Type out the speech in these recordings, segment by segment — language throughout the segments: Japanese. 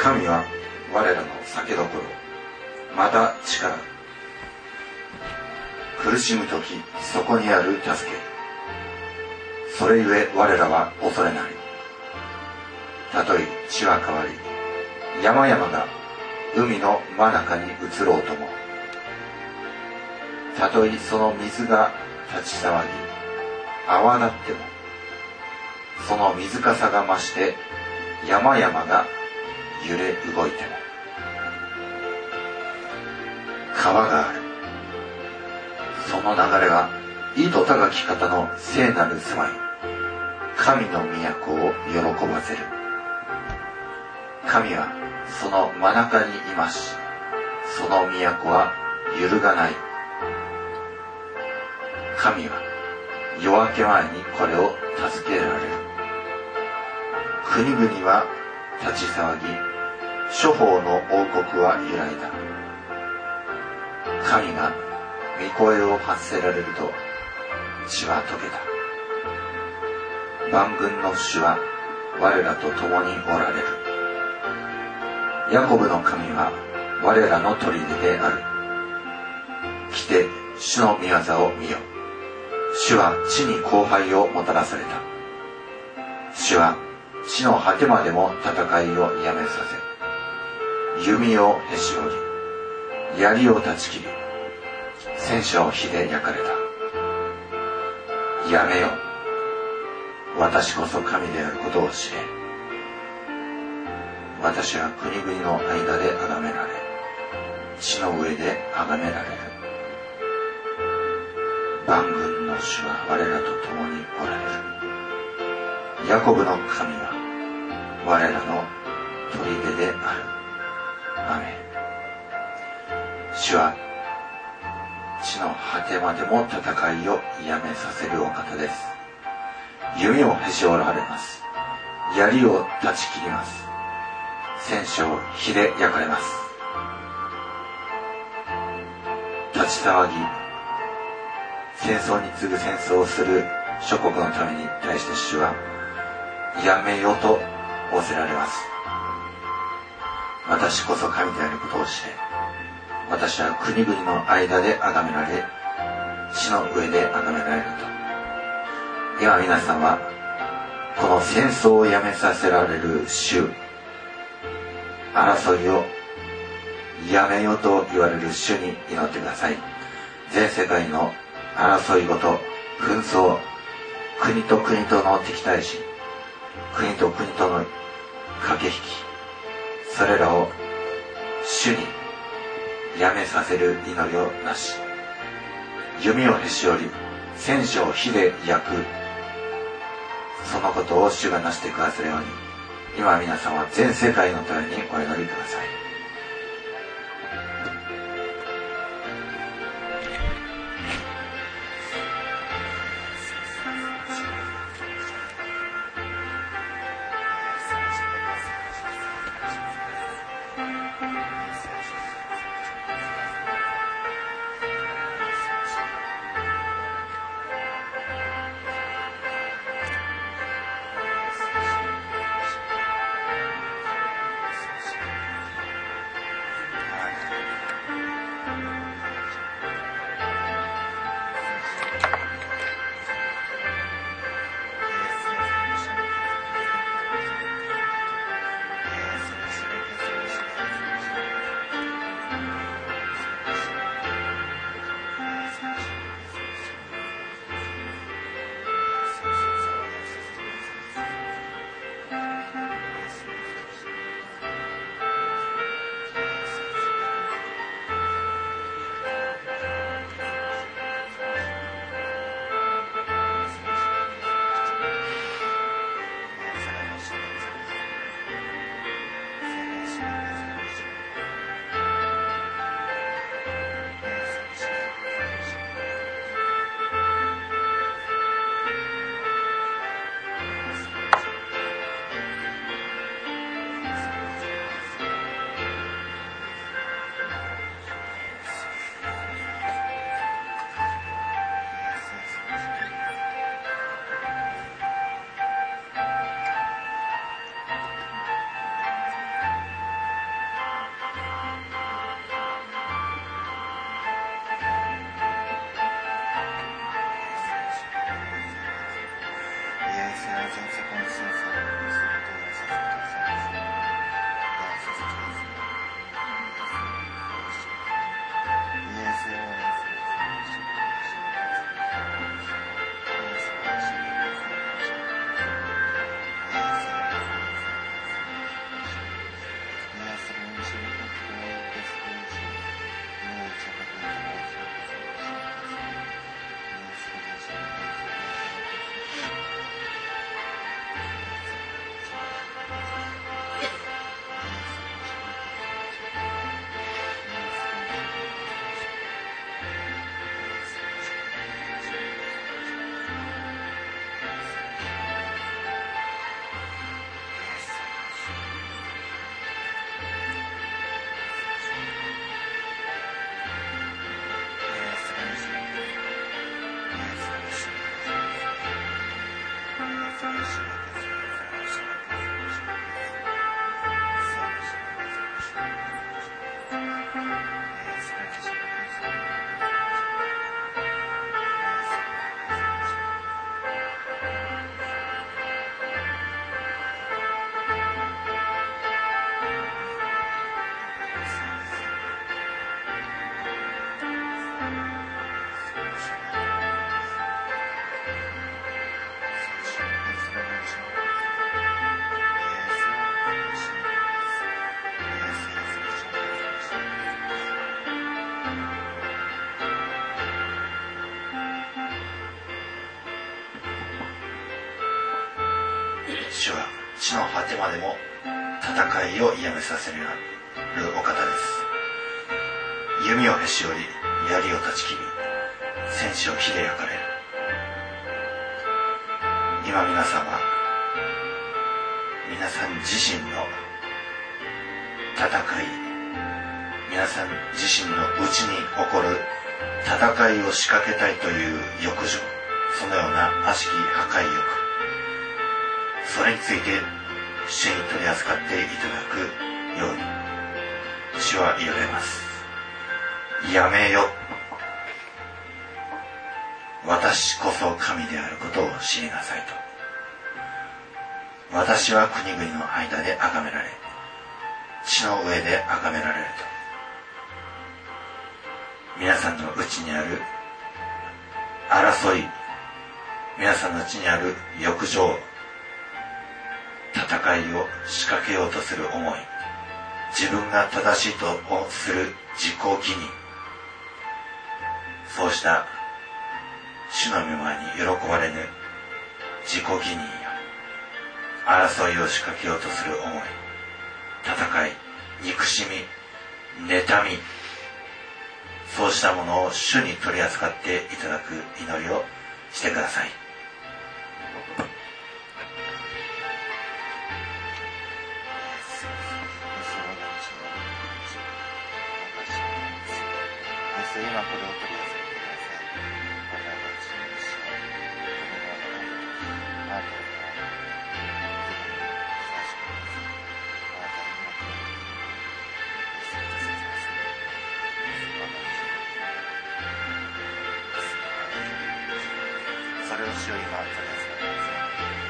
神は我らの酒どころ、また力。苦しむとき、そこにある助け。それゆえ我らは恐れない。たとえ地は変わり、山々が海の真中に移ろうとも、たとえその水が立ち騒ぎ、泡立っても、その水かさが増して山々が揺れ動いても、川がある。その流れは意図高き方の聖なる住まい、神の都を喜ばせる。神はその真中にいまし、その都は揺るがない。神は夜明け前にこれを助けられる。国々は立ち騒ぎ、諸法の王国は揺らいだ。神が御声を発せられると地は溶けた。万軍の主は我らと共におられる。ヤコブの神は我らの砦である。来て主の御業を見よ。主は地に荒廃をもたらされた。主は地の果てまでも戦いをやめさせ、弓をへし折り、槍を断ち切り、戦車を火で焼かれた。やめよ。私こそ神であることを知れ。私は国々の間で崇められ、地の上で崇められる。万軍の主は我らと共におられる。ヤコブの神は我らの砦である。アメン。主は地の果てまでも戦いをやめさせるお方です。弓をへし折られます。槍を断ち切ります。戦車を火で焼かれます。立ち騒ぎ、戦争に次ぐ戦争をする諸国のために対して主はやめよと仰せられます。私こそ神であることを知れ。私は国々の間で崇められ、地の上で崇められると。今皆さんはこの戦争をやめさせられる主、争いをやめよと言われる主に祈ってください。全世界の争いごと、紛争、国と国との敵対心、国と国との駆け引き、それらを主にやめさせる祈りをなし、弓をへし折り、戦車を火で焼く、そのことを主がなしてくださるように、今皆さんは全世界のためにお祈りください。 主は地の果てまでも戦いをやめさせるお方です。弓をへし折り、槍を断ち切り、戦士を火で焼かれる。今皆さん自身の戦い、皆さん自身のうちに起こる戦いを仕掛けたいという欲情、そのような悪しき破壊欲、それについて主に取り扱っていただくように主は言われます。やめよ、私こそ神であることを知りなさいと。私は国々の間で崇められ、地の上で崇められると。皆さんのうちにある争い、皆さんのうちにある欲情、戦いを仕掛けようとする思い、自分が正しいとする自己義認、そうした主の御前に喜ばれぬ自己義認や争いを仕掛けようとする思い、戦い、憎しみ、妬み、そうしたものを主に取り扱っていただく祈りをしてください。 今これを取り扱ってください。それを主を今取り扱ってください。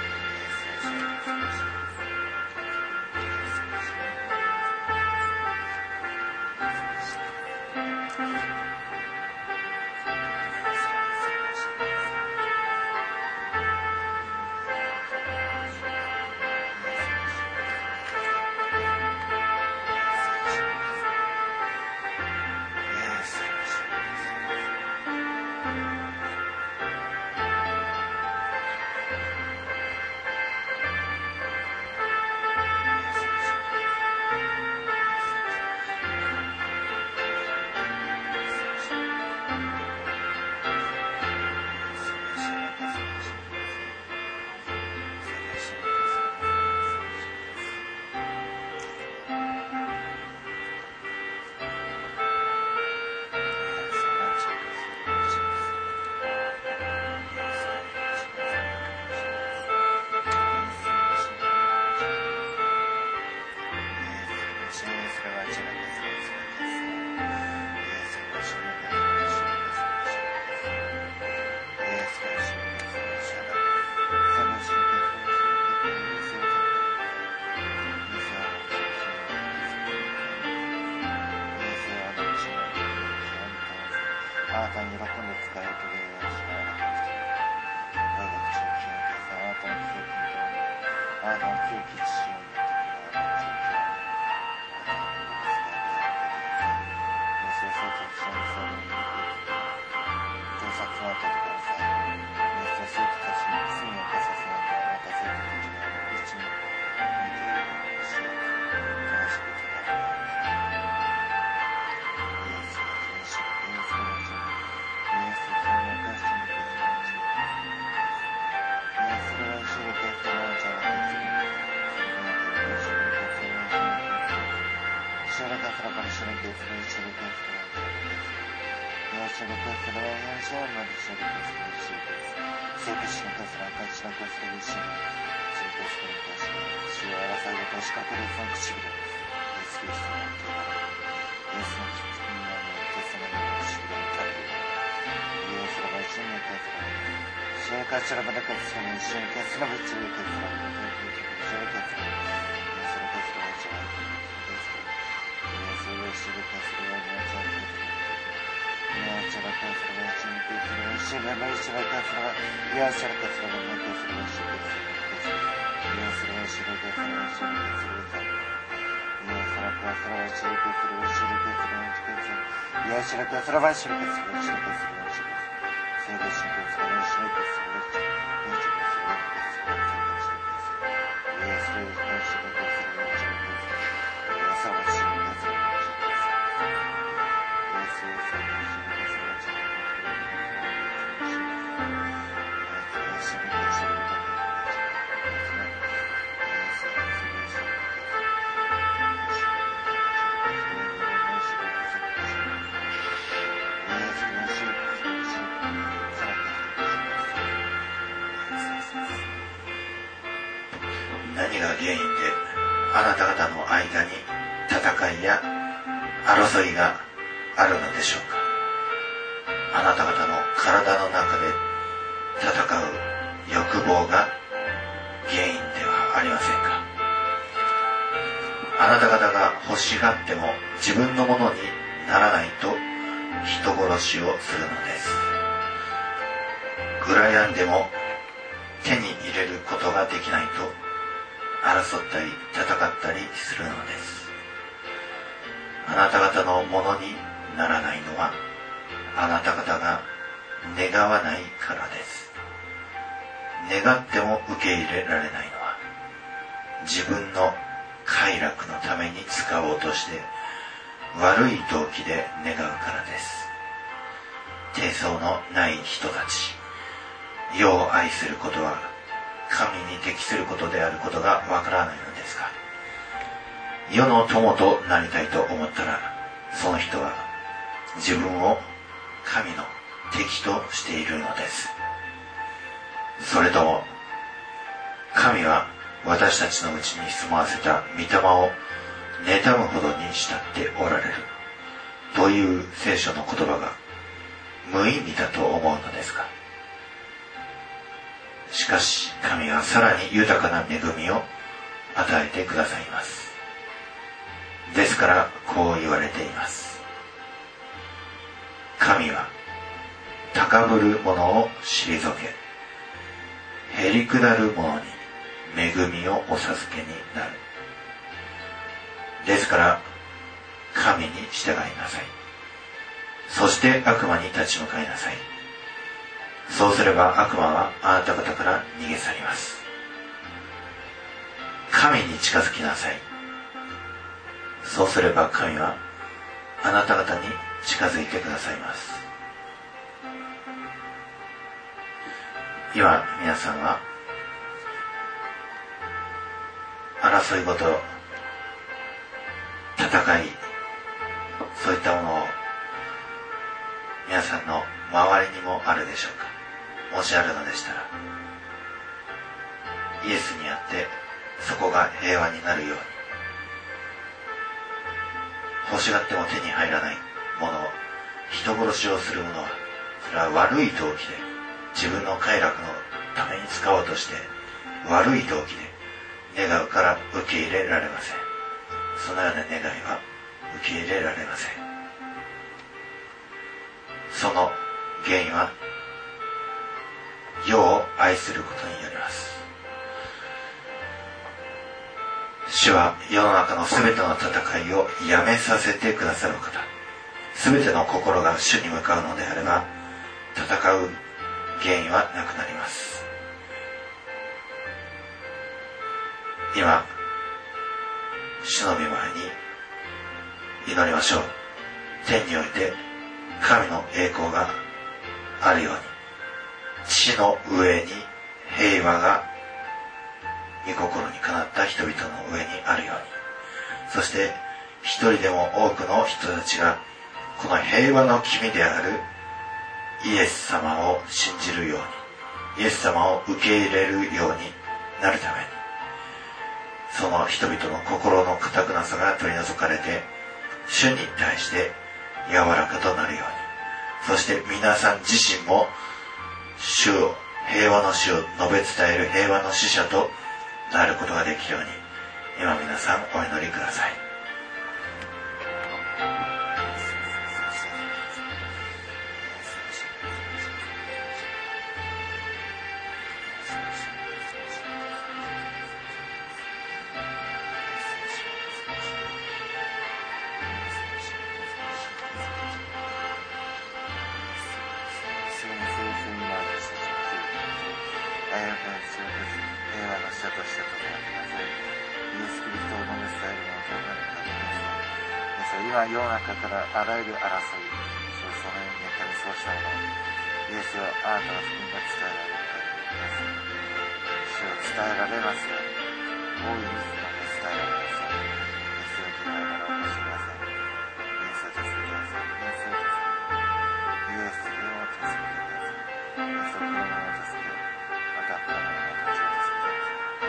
あなたに喜んで使いを遂げるようにしながら我が口を清めてください。あなたの清き御霊にあなたの清き父を見てください。そうと一緒にそうに盗撮などとください。そうとたちに罪を犯させなきゃあなた生徒たちがうちに見て何が原因であなた方の間に戦いや争いがあるのでしょうか。あなた方の体の中で戦う欲望が原因ではありませんか。あなた方が欲しがっても自分のものにならないと人殺しをするのです。羨んでも手に入れることができないと争ったり戦ったりするのです。あなた方のものにならないのはあなた方が願わないからです。願っても受け入れられないのは自分の快楽のために使おうとして悪い動機で願うからです。貞操のない人たち、世を愛することは神に適することであることがわからないのですが、世の友となりたいと思ったらその人は自分を神の敵としているのです。それとも神は私たちのうちに住まわせた御霊を妬むほどに慕っておられるという聖書の言葉が無意味だと思うのですか。しかし神はさらに豊かな恵みを与えてくださいます。ですからこう言われています。神は高ぶる者を退け、へりくだる者に恵みをお授けになる。ですから神に従いなさい。そして悪魔に立ち向かいなさい。そうすれば悪魔はあなた方から逃げ去ります。神に近づきなさい。そうすれば神はあなた方に近づいてくださいます。今皆さんは争いごと、戦い、そういったものを皆さんの周りにもあるでしょうか。もしあるのでしたらイエスにあってそこが平和になるように、欲しがっても手に入らないものを、人殺しをするものはそれは悪い動機で自分の快楽のために使おうとして悪い動機で願うから受け入れられません。そのような願いは受け入れられません。その原因は世を愛することによります。主は世の中のすべての戦いをやめさせてくださる方。すべての心が主に向かうのであれば戦う原因はなくなります。今主の御前に祈りましょう。天において神の栄光があるように、地の上に平和が御心にかなった人々の上にあるように、そして一人でも多くの人たちがこの平和の君であるイエス様を信じるように、イエス様を受け入れるようになるために、その人々の心の固くなさが取り除かれて、主に対して柔らかとなるように、そして皆さん自身も主を、平和の主を述べ伝える平和の使者となることができるように、今皆さんお祈りください。 今世の中からあらゆる争い、そのように中にそうしたもの、イエスはあなたの福音が伝えられるからです。主を伝えられますように、大いに伝えられますように、イエスを気前からお越しください。イエスを助けてください。イエスを助けてください。イエスを助けてください。イエスを車を助け、また他の者たちを助けてください。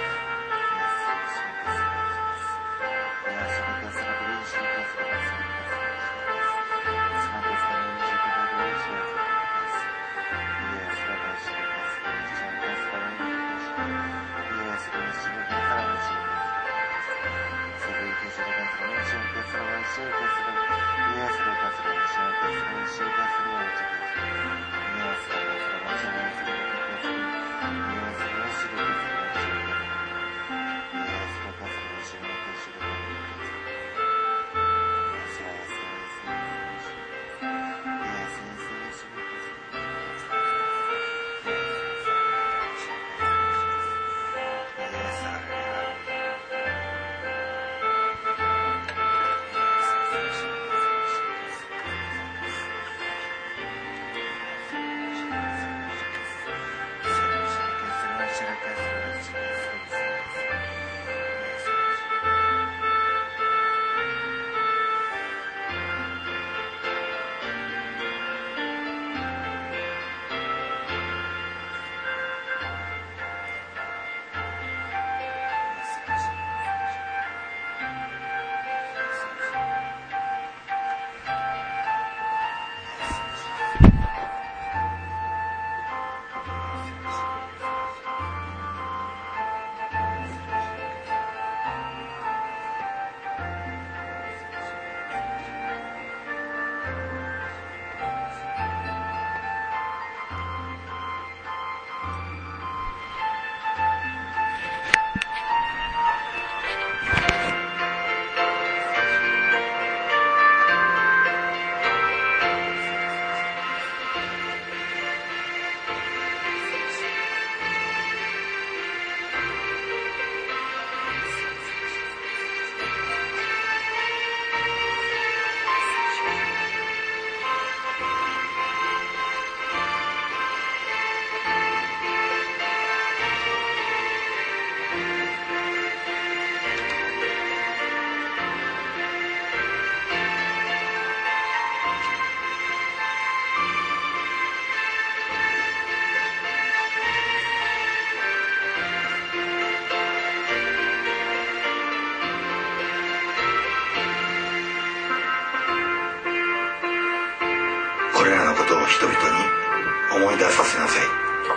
人々に思い出させなさい。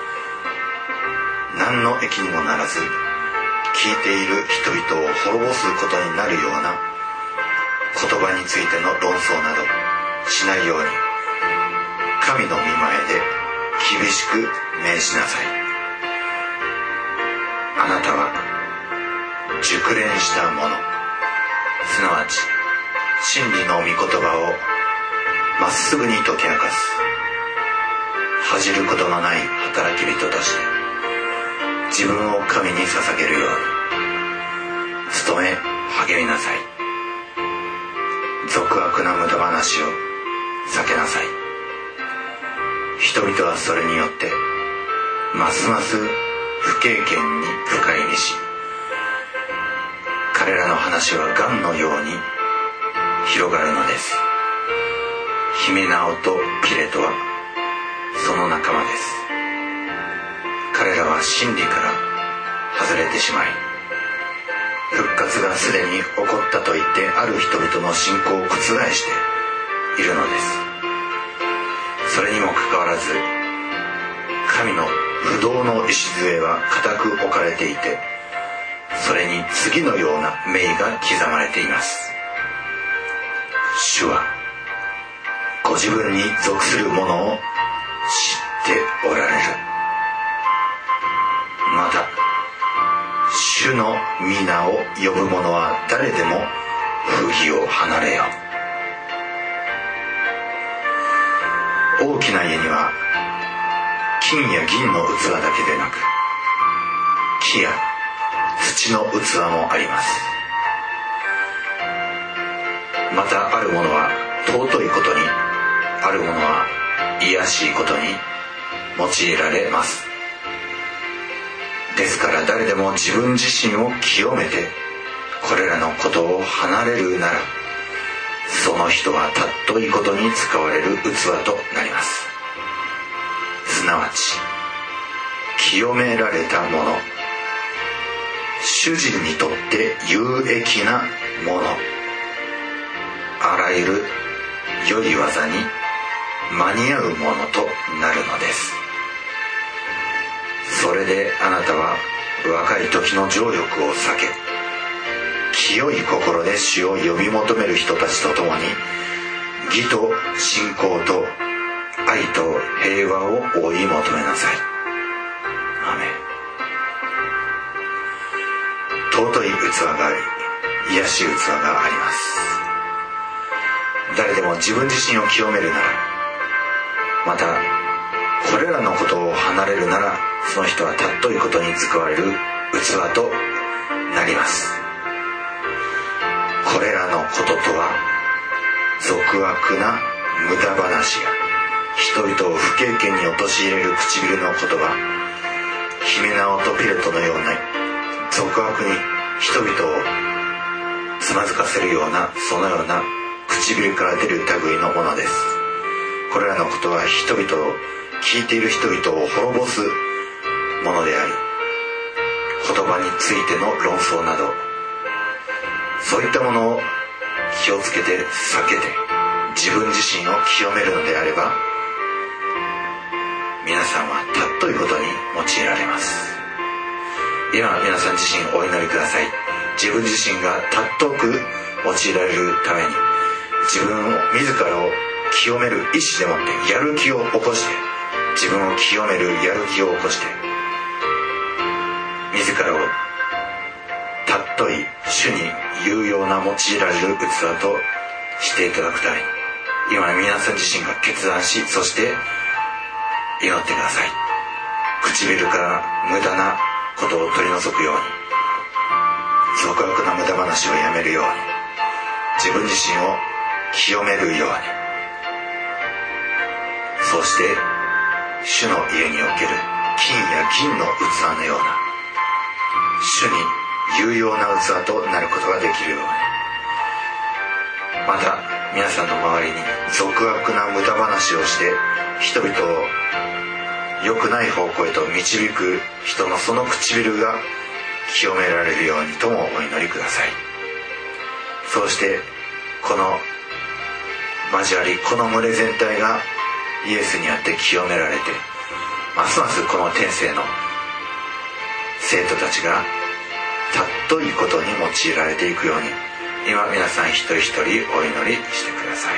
何の益にもならず、聞いている人々を滅ぼすことになるような言葉についての論争などしないように、神の御前で厳しく命じなさい。あなたは熟練したもの、すなわち真理の御言葉をまっすぐに解き明かす、恥じることのない働き人として自分を神に捧げるように努め励みなさい。俗悪な無駄話を避けなさい。人々はそれによってますます不経験に深入りし、彼らの話は癌のように広がるのです。ヒメナオとピレトはその仲間です。彼らは真理から外れてしまい、復活がすでに起こったと言ってある人々の信仰を覆しているのです。それにもかかわらず、神の不動の礎は固く置かれていて、それに次のような銘が刻まれています。主はご自分に属するものを知っておられる。また主の皆を呼ぶ者は誰でも不義を離れよ。大きな家には金や銀の器だけでなく、木や土の器もあります。またあるものは尊いことに、あるものは卑しいことに用いられます。ですから誰でも自分自身を清めてこれらのことを離れるなら、その人は尊いことに使われる器となります。すなわち清められたもの、主人にとって有益なもの、あらゆる良い技に間に合うものとなるのです。それであなたは若い時の情欲を避け、清い心で主を呼び求める人たちと共に、義と信仰と愛と平和を追い求めなさい。アメン。尊い器があり、卑しい器があります。誰でも自分自身を清めるなら、またこれらのことを離れるなら、その人は尊いことに使われる器となります。これらのこととは、俗悪な無駄話や人々を不経験に陥れる唇の言葉、ヒメナオとピレトのような俗悪に人々をつまずかせるような、そのような唇から出る類のものです。これらのことは人々を、聞いている人々を滅ぼすものであり、言葉についての論争など、そういったものを気をつけて避けて自分自身を清めるのであれば、皆さんは尊いことに用いられます。今皆さん自身お祈りください。自分自身が尊く用いられるために、自分を自らを清める意志でもってやる気を起こして、自分を清めるやる気を起こして、自らを尊い主に有用な用いられる器としていただくために、今皆さん自身が決断し、そして祈ってください。唇から無駄なことを取り除くように、俗悪な無駄話をやめるように、自分自身を清めるように、そうして主の家における金や銀の器のような主に有用な器となることができるように、また皆さんの周りに俗悪な無駄話をして人々を良くない方向へと導く人のその唇が清められるようにともお祈りください。そうしてこの交わり、この群れ全体がイエスにあって清められて、ますますこの天性の生徒たちが尊いことに用いられていくように、今皆さん一人一人お祈りしてください。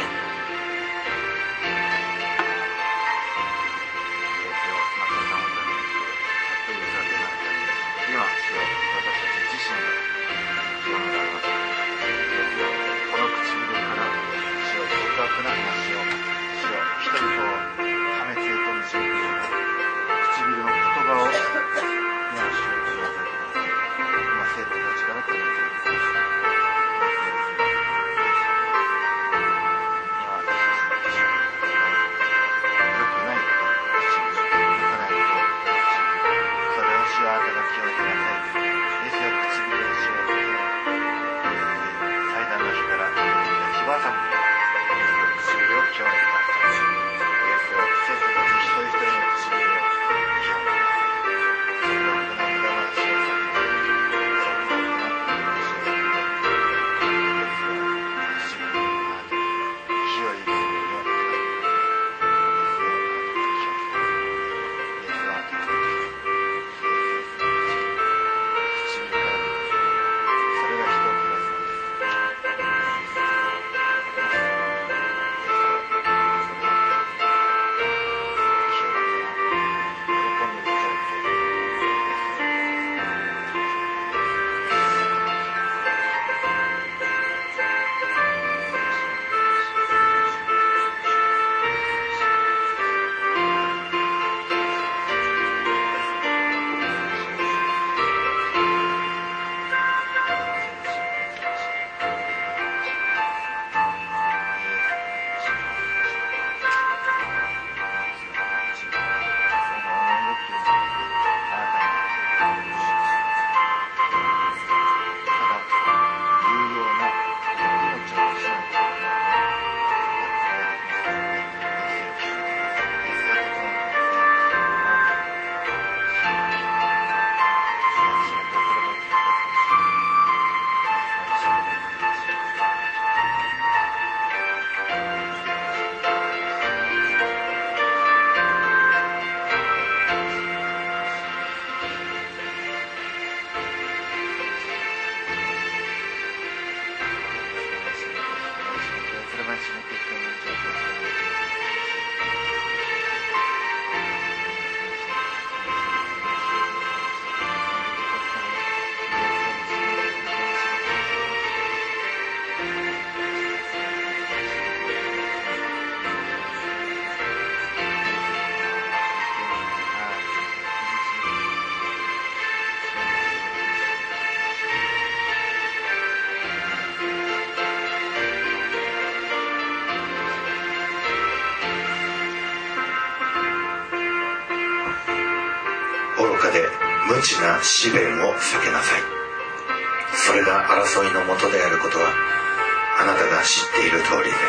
知な試練を避けなさい。それが争いのもとであることはあなたが知っている通りです。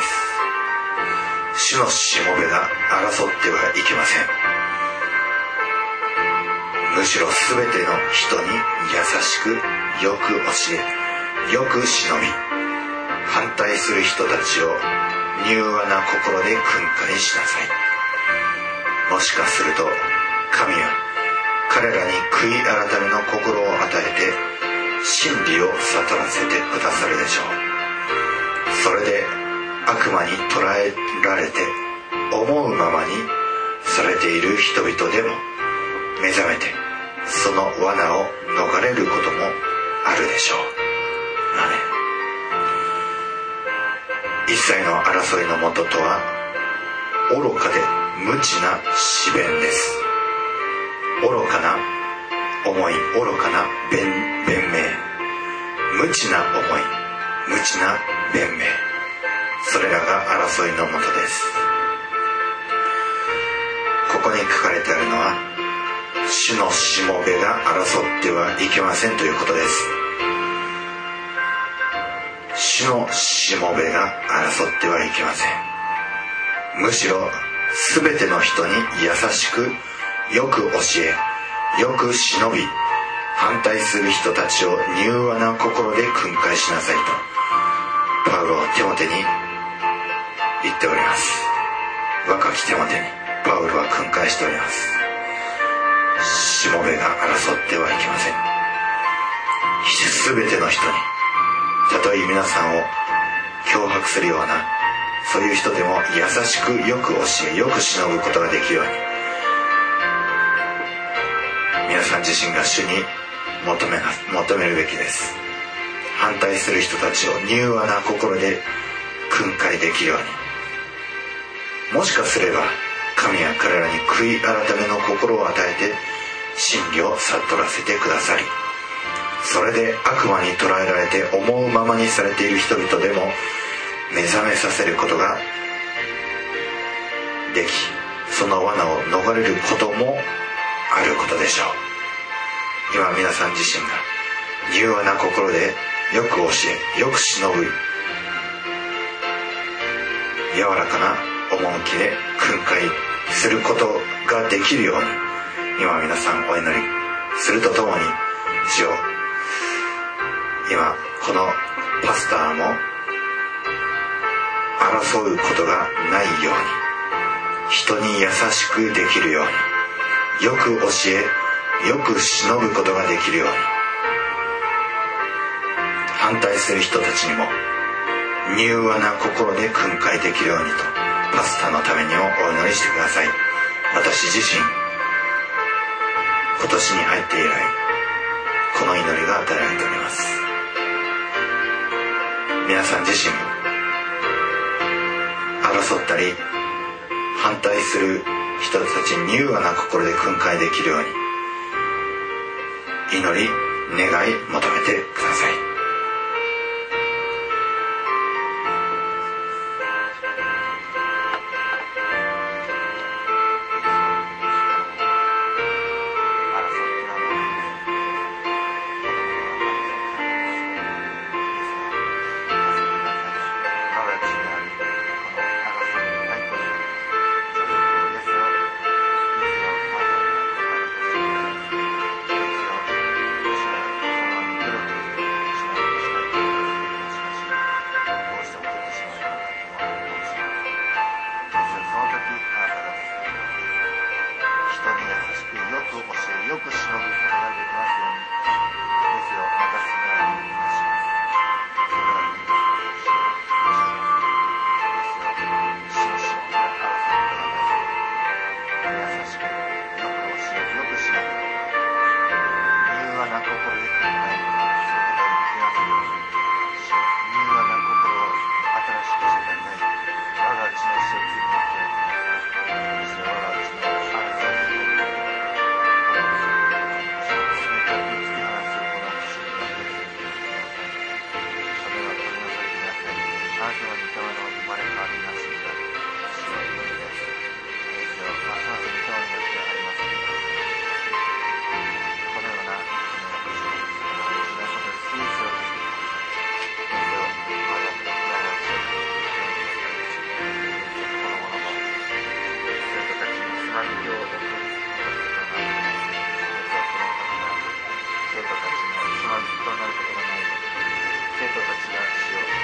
主のしもべが争ってはいけません。むしろすべての人に優しくよく教え、よく忍び、反対する人たちを柔和な心で訓戒しなさい。もしかすると神は彼らに悔い改めの心を与えて真理を悟らせてくださるでしょう。それで悪魔に捕らえられて思うままにされている人々でも目覚めてその罠を逃れることもあるでしょう。アメン。一切の争いのもととは愚かで無知な試練です。愚かな思い、愚かな弁明、無知な思い、無知な弁明、それらが争いのもとです。ここに書かれてあるのは主のしもべが争ってはいけませんということです。主のしもべが争ってはいけません。むしろすべての人に優しくよく教え、よく忍び、反対する人たちを柔和な心で訓戒しなさいとパウロはテモテに言っております。若きテモテにパウロは訓戒しております。しもべが争ってはいけません。すべての人に、たとえ皆さんを脅迫するようなそういう人でも優しくよく教え、よく忍ぶことができるように、皆さん自身が主に求めるべきです。反対する人たちを柔和な心で訓戒できるように、もしかすれば神は彼らに悔い改めの心を与えて真理を悟らせてくださり、それで悪魔に捕らえられて思うままにされている人々でも目覚めさせることができ、その罠を逃れることもあることでしょう。今皆さん自身が柔和な心でよく教え、よく忍ぶ、柔らかな趣で訓戒することができるように、今皆さんお祈りするとともに、主よ、今このパスターも争うことがないように、人に優しくできるように、よく教え、よく忍ぶことができるように、反対する人たちにも柔和な心で訓戒できるようにと、パスタのためにもお祈りしてください。私自身、今年に入って以来この祈りが与えられております。皆さん自身も争ったり反対する人たちに柔和な心で訓戒できるように祈り、願い、求めてください。 主生徒たちが主を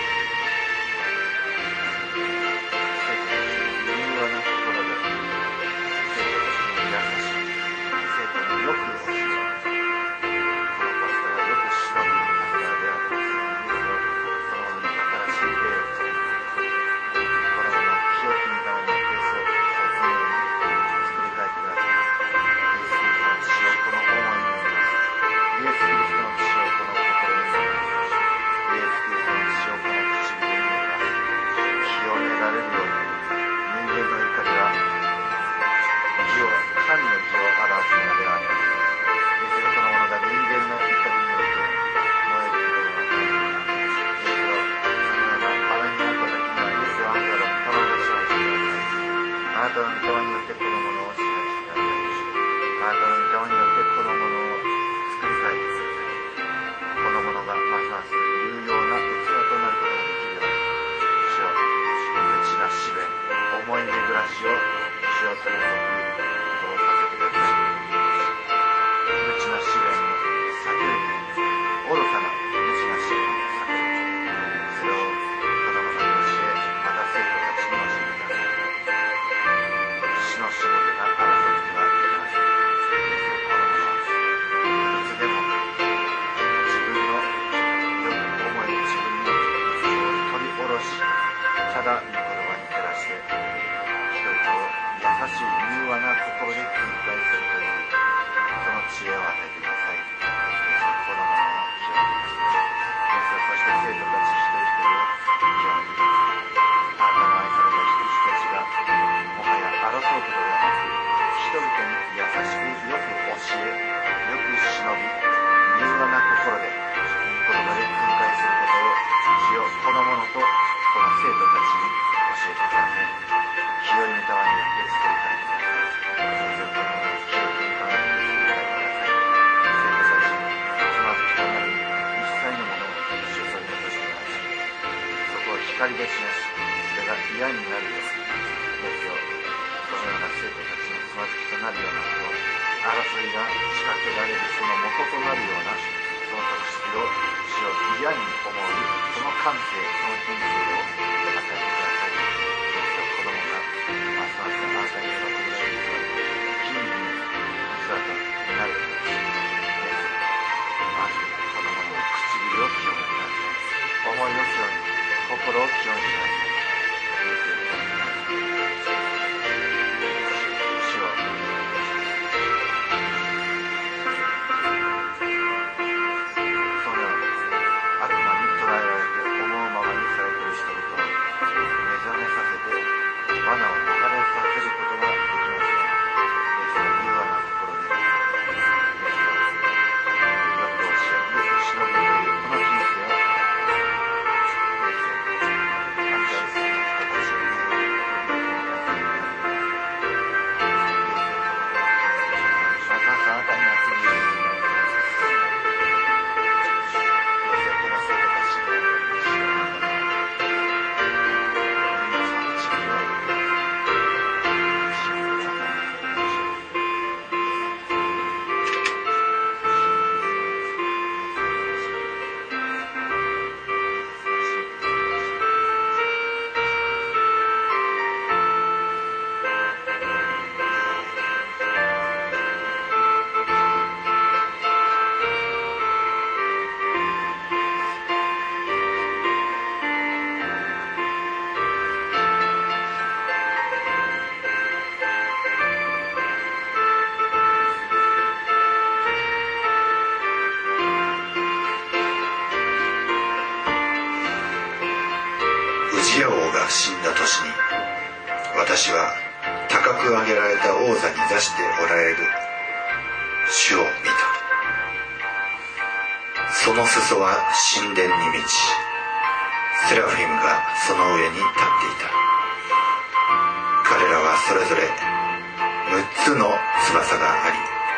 柔和な心で生徒たちに優しい生徒によく教えこのパスタがよく忍びながらであるそのものに新しい霊をつけこのもの清き御霊によってそうそのように作り変えてください。イエス・キリストの血をこの思いに入れます。イエス・キリストの血をこの心に入れます。イエス・キリストの血をこの唇に入れます。清められるように人間の怒りは神の義を表すものである。イエスそのものが人間の怒りによって燃えることがない。イエスをそのような場面になった時にはイエスをあなたの御霊で支配してください。あなたの御霊によってこのものを支配してください。あなたの御霊によってこのものを作り変えてください。このものがますます有用な器となることができるように主よ無知な試練思い巡らしを主よ取り除くことをさせてください。無知な試練を避ける愚かな無知な試練を避けるそれを子供たちに教えまた生徒たちに教えてください。死のしもべが争ってはできません。このものはいつでも自分のよく思い自分の取り下ろしただ御言葉に照らして人々を優しい柔和な心で訓戒するというその知恵を与えてください。このものを清めてください。そして生徒たち一人一人を清めてください。あなたの愛された人たちがもはや争うことではなく人々に優しくよく教えよく忍び柔和な心で言葉で訓戒することを主よこのものとこの生徒たちに教えてください。清い御霊によって作り変えてください。そしてこのものを清き御霊によって作り変えてください。生徒たちにつまずきとなり一切のものを主よ取り残してください。そこを光で示しそれが嫌になるようにですよそのような生徒たちのつまずきとなるようなこと争いが仕掛けられるその元となるようなその特質を主を嫌に思うその感性その人生を与えてください。子供がますますあなたに喜びを喜んで金に器となるまず子供の唇を清めてください。思いを清め心を清めてください。 死んだ年に私は高く上げられた王座に座しておられる主を見た。その裾は神殿に満ちセラフィムがその上に立っていた。彼らはそれぞれ6つの翼があ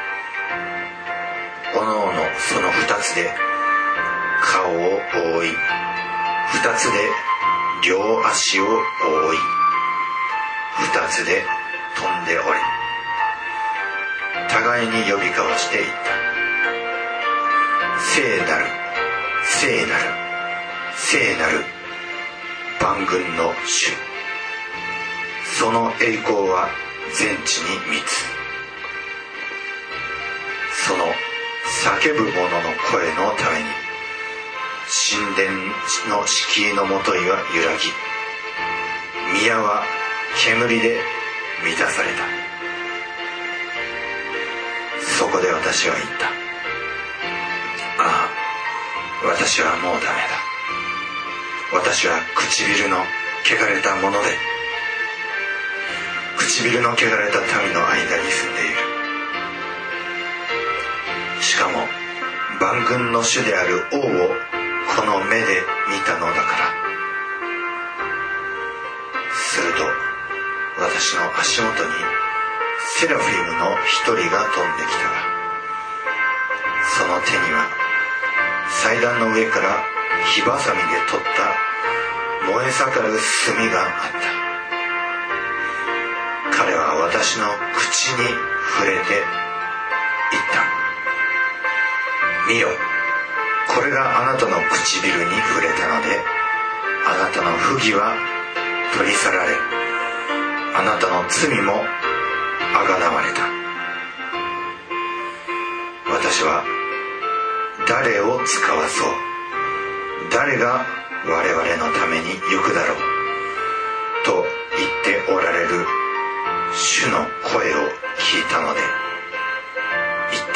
りおのおのその2つで顔を覆い2つで両足を覆い2つで飛んでおり互いに呼び交わしていった。聖なる聖なる聖なる万軍の主、その栄光は全地に満つ。その叫ぶ者の声のために神殿の敷居のもといは揺らぎ、宮は煙で満たされた。そこで私は言った。ああ、私はもうダメだ。私は唇の汚れたもので、唇の汚れた民の間に住んでいる。しかも万軍の主である王をこの目で見たのだから。すると私の足元にセラフィムの一人が飛んできたが、その手には祭壇の上から火ばさみで取った燃え盛る炭があった。彼は私の口に触れて言った。見よ、これがあなたの唇に触れたので、あなたの不義は取り去られ、あなたの罪もあがなわれた。私は誰を使わそう、誰が我々のために行くだろうと言っておられる主の声を聞いたので言った。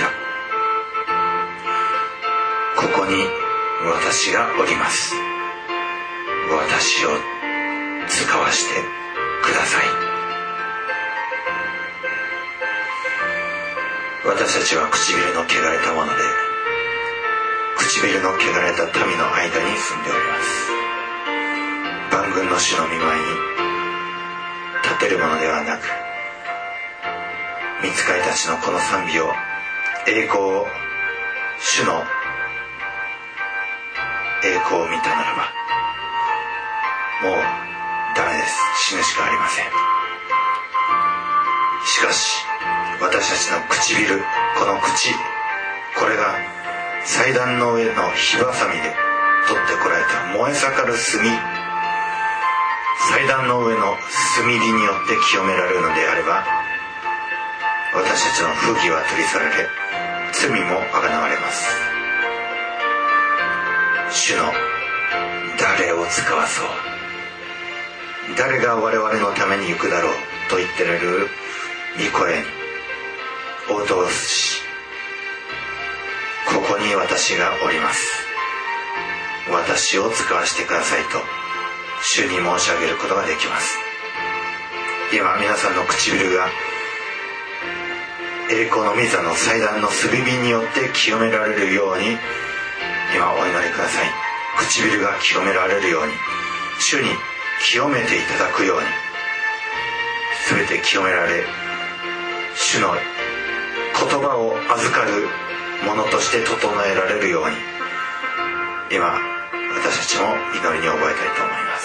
ここに私がおります。私を使わしてください。私たちは唇の汚れたもので、唇の汚れた民の間に住んでおります。万軍の主の御前に立てるものではなく、御使いたちのこの賛美を、栄光を、主の栄光を見たならば、もうダメです。死ぬしかありません。しかし私たちの唇、この口、これが祭壇の上の火ばさみで取ってこられた燃え盛る炭、祭壇の上の炭火によって清められるのであれば、私たちの不義は取り去られ、罪もあがなわれます。主の誰を使わそう、誰が我々のために行くだろうと言ってられる御声に応答し、ここに私がおります、私を使わせてくださいと主に申し上げることができます。今皆さんの唇が栄光の御座の祭壇の炭火によって清められるように、今お祈りください。唇が清められるように、主に清めていただくように、全て清められ、主の言葉を預かるものとして整えられるように、今私たちも祈りに覚えたいと思います。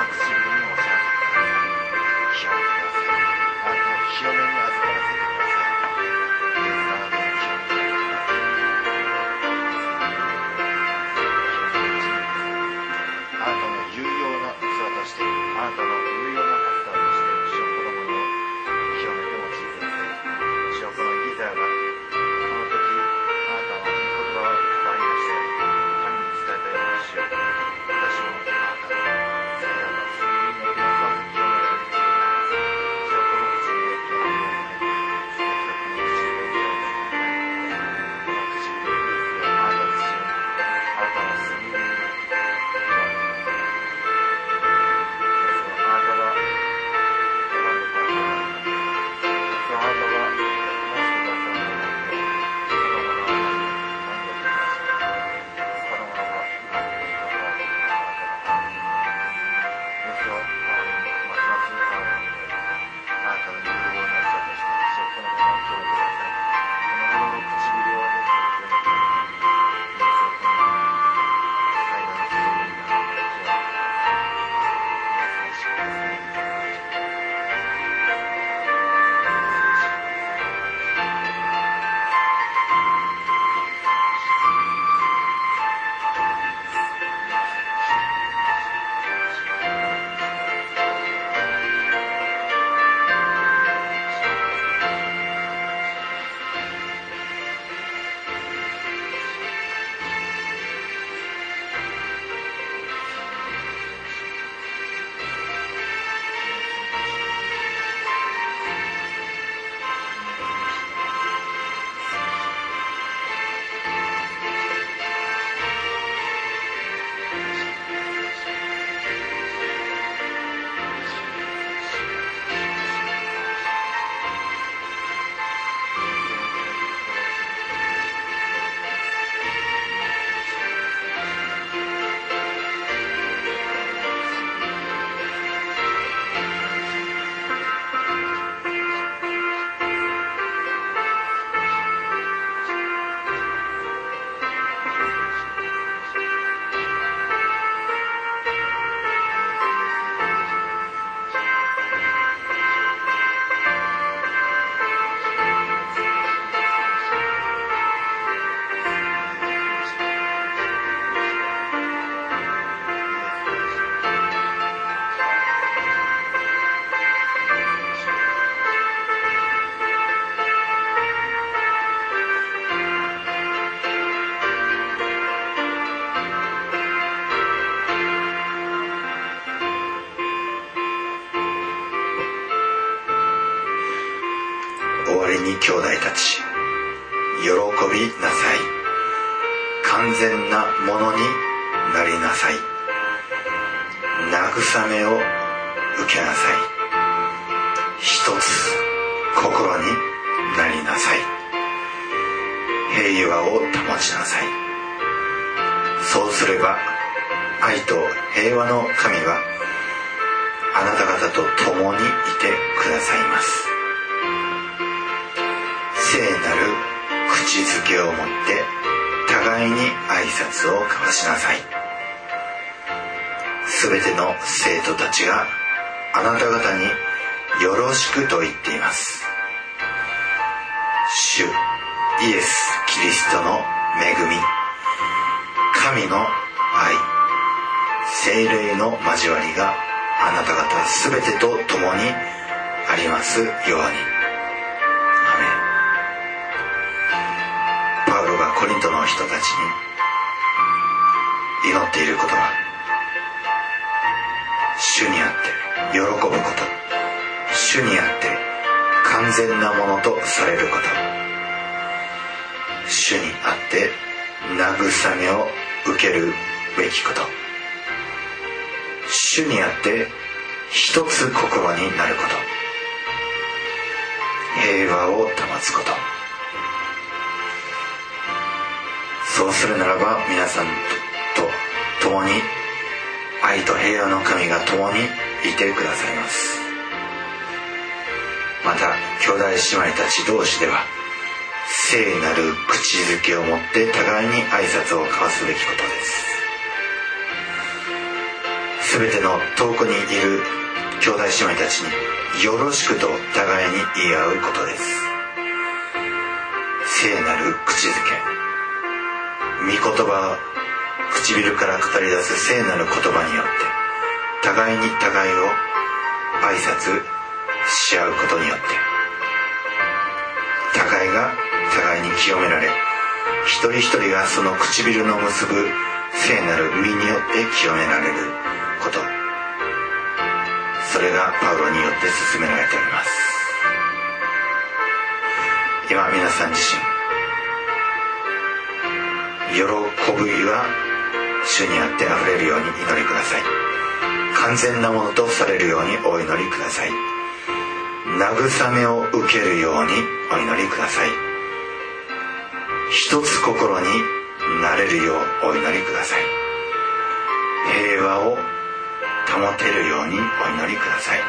清めに預からせてください。 終わりに兄弟たち、喜びなさい。完全なものになりなさい。慰めを受けなさい。一つ心になりなさい。平和を保ちなさい。そうすれば愛と平和の神はあなた方と共にいてくださいます。聖なる口づけをもって互いに挨拶を交わしなさい。すべての生徒たちがあなた方によろしくと言っています。主イエス・キリストの恵み、神の愛、聖霊の交わりがあなた方すべてと共にありますように。アメン。パウロがコリントの人たちに祈っていることは、主にあって喜ぶこと、主にあって完全なものとされること、主にあって慰めを受けるべきこと、主にあって一つ心になること、平和を保つこと。そうするならば皆さんと共に愛と平和の神が共にいてくださいます。また兄弟姉妹たち同士では聖なる口づけをもって互いに挨拶を交わすべきことです。すべての遠くにいる兄弟姉妹たちによろしくと互いに言い合うことです。聖なる口づけ、御言葉、唇から語り出す聖なる言葉によって互いに互いを挨拶し合うことによって互いが互いに清められ、一人一人がその唇の結ぶ聖なる実によって清められること、それがパウロによって進められております。今皆さん自身、喜びは主にあってあふれるように祈りください。完全なものとされるようにお祈りください。慰めを受けるようにお祈りください。一つ心になれるようお祈りください。平和を保てるようにお祈りください。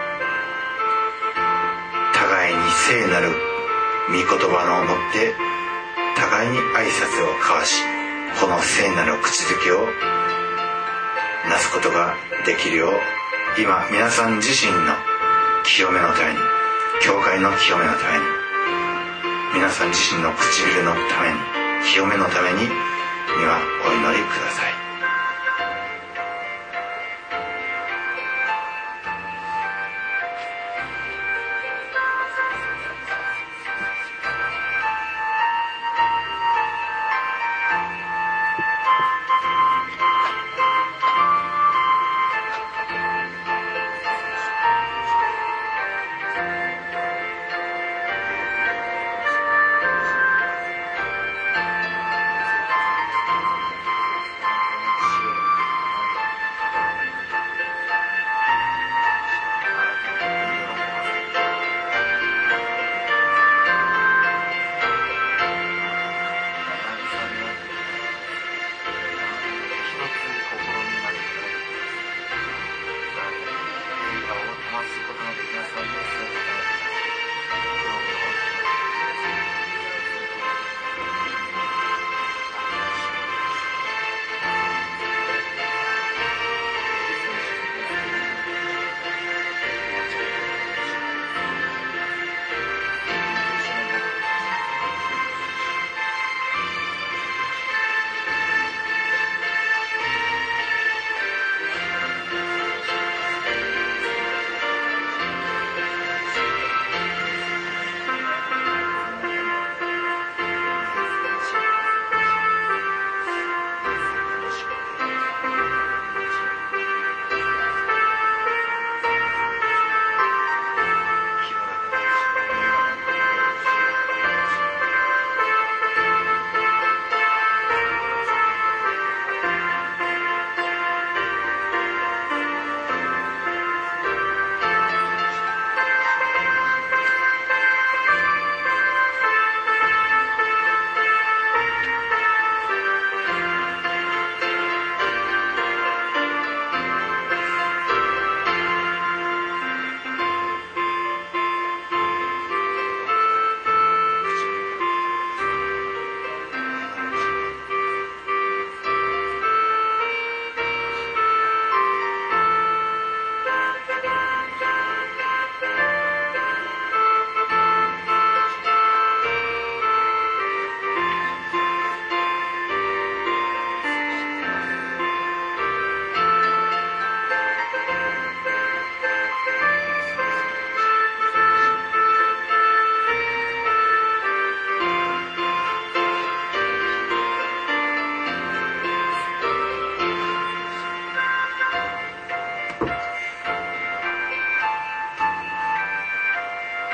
互いに聖なる御言葉のもって互いに挨拶を交わし、この聖なる口づけをなすことができるよう、今皆さん自身の清めのために、教会の清めのために、皆さん自身の唇のために、清めのために今お祈りください。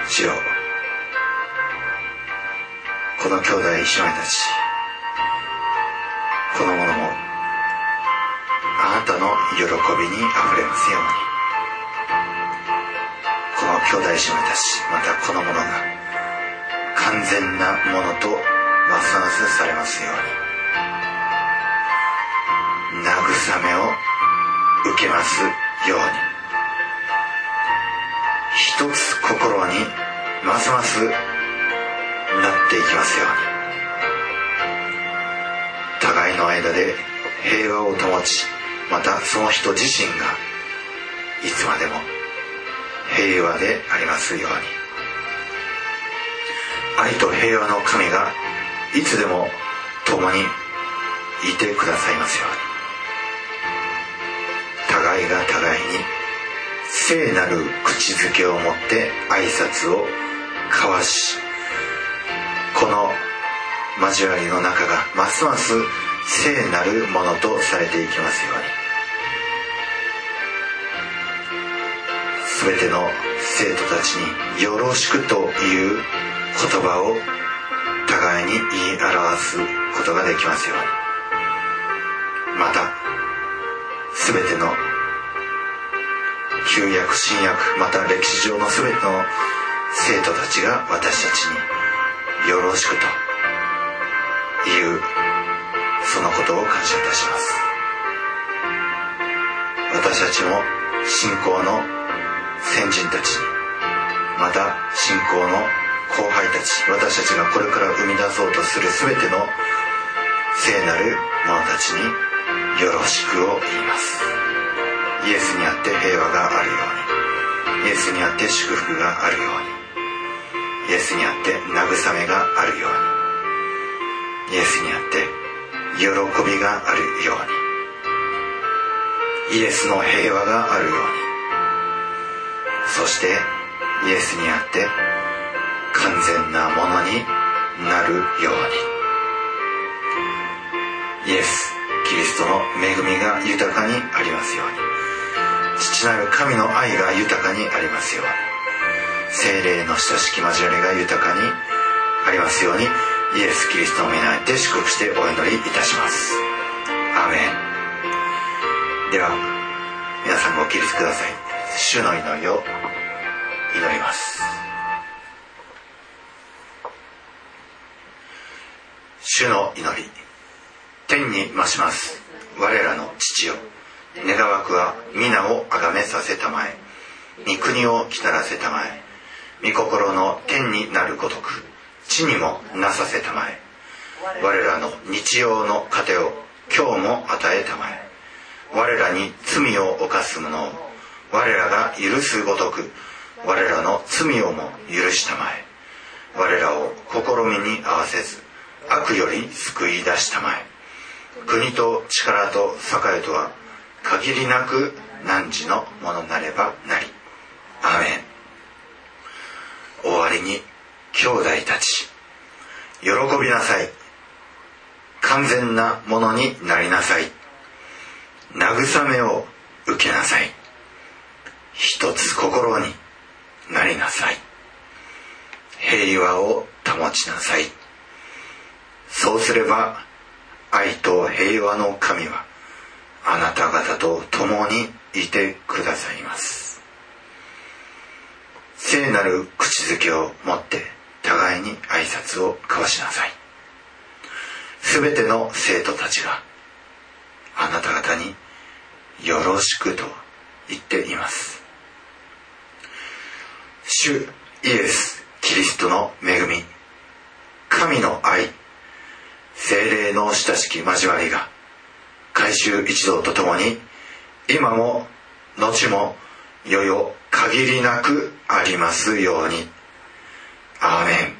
主よ、この兄弟姉妹たち、このものもあなたの喜びにあふれますように、この兄弟姉妹たち、またこのものが完全なものとますますされますように、慰めを受けますように、一つ心にますますなっていきますように、互いの間で平和を保ち、またその人自身がいつまでも平和でありますように、愛と平和の神がいつでも共にいてくださいますように、互いが互いに聖なる口づけをもって挨拶を交わし、この交わりの中がますます聖なるものとされていきますように、すべての生徒たちによろしくという言葉を互いに言い表すことができますように、またすべての旧約新約、また歴史上のすべての生徒たちが私たちによろしくというそのことを感謝いたします。私たちも信仰の先人たちに、また信仰の後輩たち、私たちがこれから生み出そうとするすべての聖なる者たちによろしくを言います。イエスにあって平和があるように、イエスにあって祝福があるように、イエスにあって慰めがあるように、イエスにあって喜びがあるように、イエスの平和があるように、そしてイエスにあって完全なものになるように、イエス・キリストの恵みが豊かにありますように、父なる神の愛が豊かにありますように、聖霊の親しき交わりが豊かにありますように、イエス・キリストの皆にて祝福してお祈りいたします。アーメン。では皆さんご起立ください。主の祈りを祈ります。主の祈り。天に増します我らの父よ、願わくは皆をあがめさせたまえ、御国を来たらせたまえ、御心の天になるごとく地にもなさせたまえ、我らの日曜の糧を今日も与えたまえ、我らに罪を犯す者を我らが許すごとく我らの罪をも許したまえ、我らを試みに合わせず悪より救い出したまえ、国と力と栄とは限りなく汝のものなればなり。アーメン。終わりに兄弟たち、喜びなさい。完全なものになりなさい。慰めを受けなさい。一つ心になりなさい。平和を保ちなさい。そうすれば愛と平和の神はあなた方と共にいてくださいます。聖なる口づけを持って互いに挨拶を交わしなさい。すべての生徒たちがあなた方によろしくと言っています。主イエス・キリストの恵み、神の愛、聖霊の親しき交わりが改宗一同とともに今も後も世々限りなくありますように。アーメン。